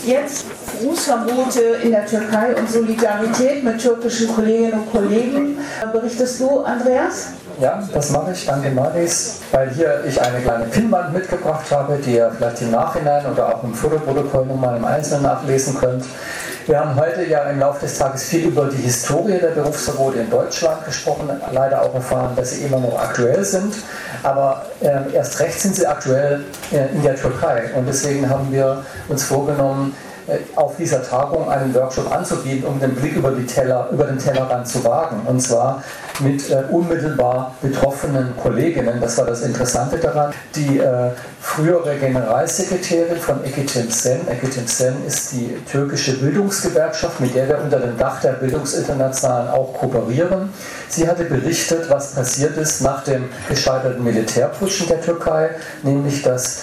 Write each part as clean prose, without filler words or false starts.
Jetzt Berufsverbote in der Türkei und Solidarität mit türkischen Kolleginnen und Kollegen. Berichtest du, Andreas? Ja, das mache ich, danke Maris, weil hier ich eine kleine Pinnwand mitgebracht habe, die ihr vielleicht im Nachhinein oder auch im Fotoprotokoll nochmal im Einzelnen nachlesen könnt. Wir haben heute ja im Laufe des Tages viel über die Historie der Berufsverbote in Deutschland gesprochen, leider auch erfahren, dass sie immer noch aktuell sind, aber erst recht sind sie aktuell in der Türkei und deswegen haben wir uns vorgenommen, auf dieser Tagung einen Workshop anzubieten, um den Blick über den Tellerrand zu wagen. Und zwar mit unmittelbar betroffenen Kolleginnen. Das war das Interessante daran. Die frühere Generalsekretärin von Ekitim Sen. Ekitim Sen ist die türkische Bildungsgewerkschaft, mit der wir unter dem Dach der Bildungsinternationalen auch kooperieren. Sie hatte berichtet, was passiert ist nach dem gescheiterten Militärputsch in der Türkei, nämlich dass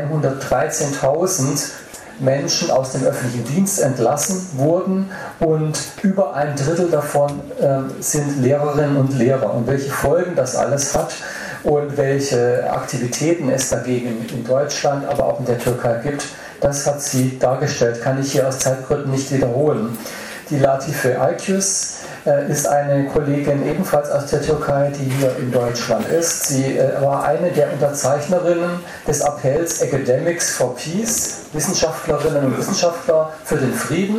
113.000 Menschen aus dem öffentlichen Dienst entlassen wurden und über ein Drittel davon sind Lehrerinnen und Lehrer. Und welche Folgen das alles hat und welche Aktivitäten es dagegen in Deutschland, aber auch in der Türkei gibt, das hat sie dargestellt, kann ich hier aus Zeitgründen nicht wiederholen. Die Latife Aykus ist eine Kollegin ebenfalls aus der Türkei, die hier in Deutschland ist. Sie war eine der Unterzeichnerinnen des Appells Academics for Peace, Wissenschaftlerinnen und Wissenschaftler für den Frieden,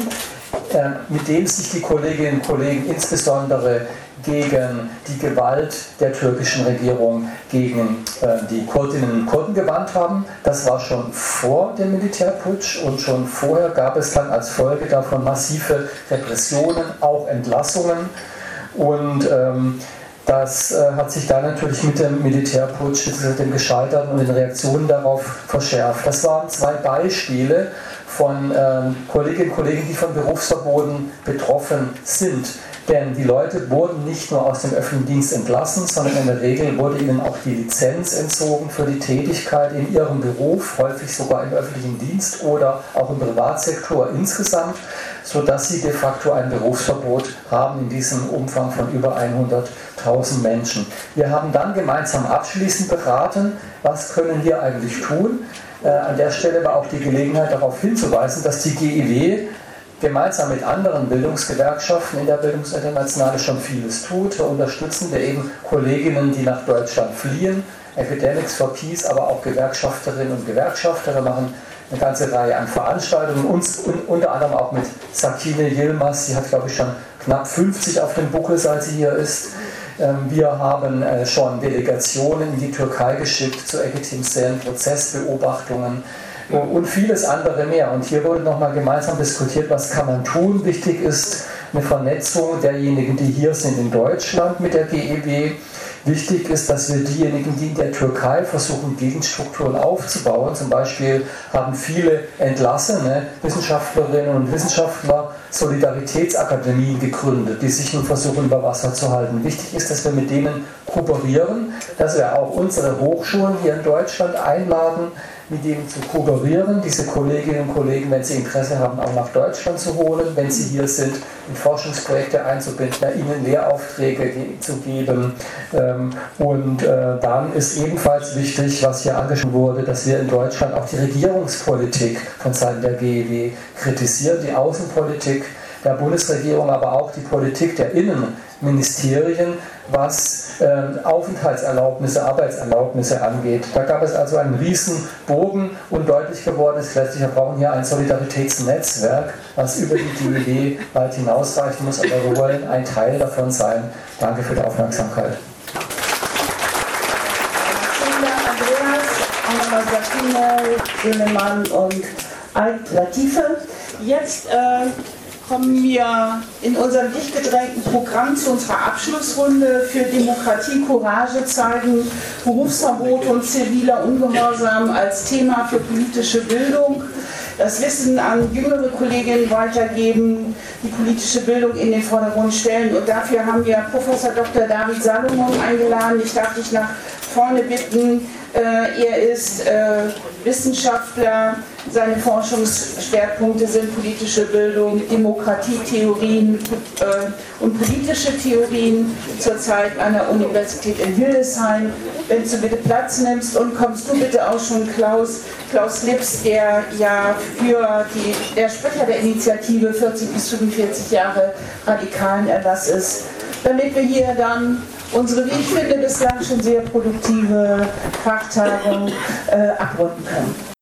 mit dem sich die Kolleginnen und Kollegen insbesondere gegen die Gewalt der türkischen Regierung gegen die Kurdinnen und Kurden gewandt haben. Das war schon vor dem Militärputsch und schon vorher gab es dann als Folge davon massive Repressionen, auch Entlassungen und das hat sich dann natürlich mit dem Militärputsch, dem Gescheiterten und den Reaktionen darauf verschärft. Das waren zwei Beispiele von Kolleginnen und Kollegen, die von Berufsverboten betroffen sind. Denn die Leute wurden nicht nur aus dem öffentlichen Dienst entlassen, sondern in der Regel wurde ihnen auch die Lizenz entzogen für die Tätigkeit in ihrem Beruf, häufig sogar im öffentlichen Dienst oder auch im Privatsektor insgesamt, sodass sie de facto ein Berufsverbot haben in diesem Umfang von über 100.000 Menschen. Wir haben dann gemeinsam abschließend beraten, was können wir eigentlich tun. An der Stelle war auch die Gelegenheit darauf hinzuweisen, dass die GIW gemeinsam mit anderen Bildungsgewerkschaften in der Bildungsinternationale schon vieles tut. Wir unterstützen wir eben Kolleginnen, die nach Deutschland fliehen, Academics for Peace, aber auch Gewerkschafterinnen und Gewerkschafter. Wir machen eine ganze Reihe an Veranstaltungen, unter anderem auch mit Sakine Yilmaz, die hat glaube ich schon knapp 50 auf dem Buckel, seit sie hier ist. Wir haben schon Delegationen in die Türkei geschickt zu Ekitim Sen, Prozessbeobachtungen und vieles andere mehr. Und hier wurde nochmal gemeinsam diskutiert, was kann man tun. Wichtig ist eine Vernetzung derjenigen, die hier sind in Deutschland mit der GEW. Wichtig ist, dass wir diejenigen, die in der Türkei versuchen, Gegenstrukturen aufzubauen, zum Beispiel haben viele entlassene Wissenschaftlerinnen und Wissenschaftler Solidaritätsakademien gegründet, die sich nun versuchen, über Wasser zu halten. Wichtig ist, dass wir mit denen kooperieren, dass wir auch unsere Hochschulen hier in Deutschland einladen, mit denen zu kooperieren, diese Kolleginnen und Kollegen, wenn sie Interesse haben, auch nach Deutschland zu holen, wenn sie hier sind, in Forschungsprojekte einzubinden, ihnen Lehraufträge zu geben. Und dann ist ebenfalls wichtig, was hier angesprochen wurde, dass wir in Deutschland auch die Regierungspolitik von Seiten der GEW kritisieren, die Außenpolitik der Bundesregierung, aber auch die Politik der Innenministerien, was Aufenthaltserlaubnisse, Arbeitserlaubnisse angeht. Da gab es also einen riesen Bogen und deutlich geworden ist letztlich, wir brauchen hier ein Solidaritätsnetzwerk, was über die GEW weit hinausreichen muss, aber wir wollen ein Teil davon sein. Danke für die Aufmerksamkeit. Vielen Dank, Andreas, Sakine, Yilmaz und Latife. Jetzt kommen wir in unserem dicht gedrängten Programm zu unserer Abschlussrunde für Demokratie, Courage zeigen, Berufsverbot und ziviler Ungehorsam als Thema für politische Bildung. Das Wissen an jüngere Kolleginnen weitergeben, die politische Bildung in den Vordergrund stellen. Und dafür haben wir Professor Dr. David Salomon eingeladen. Ich darf dich nach vorne bitten, Er ist Wissenschaftler, seine Forschungsschwerpunkte sind politische Bildung, Demokratietheorien und politische Theorien, zurzeit an der Universität in Hildesheim. Wenn du bitte Platz nimmst und kommst du bitte auch schon, Klaus Lips, der ja der Sprecher der Initiative 40 bis 45 Jahre radikalen Erlass ist, damit wir hier dann unsere, wie ich finde, bislang schon sehr produktive Fachtagung abrunden können.